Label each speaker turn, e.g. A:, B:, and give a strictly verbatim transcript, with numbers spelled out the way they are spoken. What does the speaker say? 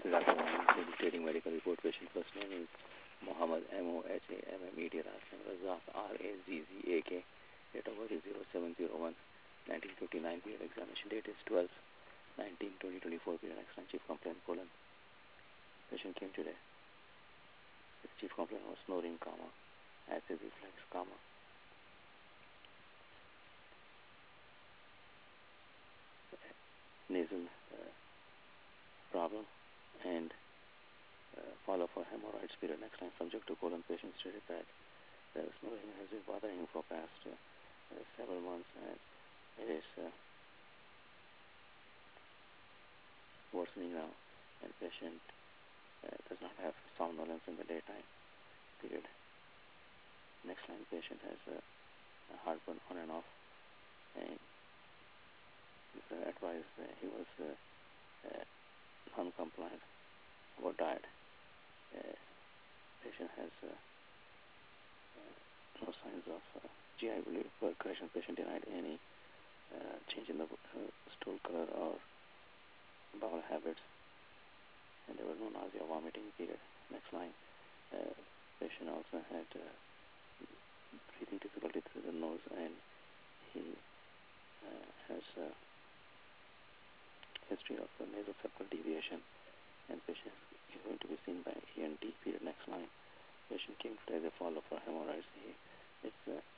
A: Doctor One, dictating medical report. Patient first name is Mohammed, M O H A M M E D, last name Razak, R A Z Z A K. Date of birth is zero seven zero one nineteen fifty-nine. Period examination date is twelve nineteen twenty twenty-four. Period next line, chief complaint colon. Patient came today. His chief complaint was snoring, comma, acid reflex, comma. Nasal uh, problem and uh, follow for hemorrhoids. Period next line, subject to colon. Patient stated that the snoring has been bothering him for past uh, uh, several months and it is uh, worsening now, and patient uh, does not have somnolence in the daytime. Period. Next line, patient has a, a heartburn on and off, and is uh, advised uh, he was uh, uh, non-compliant about diet. Uh, patient has uh, uh, no signs of uh, G I correction. Patient denied any uh, change in the uh, stool color or bowel habits, and there was no nausea, vomiting. Period. Next line, uh, patient also had uh, breathing difficulty through the nose, and he uh, has a history of uh, nasoseptal deviation, and patient is going to be seen by E N T. Period. Next line, patient came today as a follow-up for hemorrhoids. He, it's uh,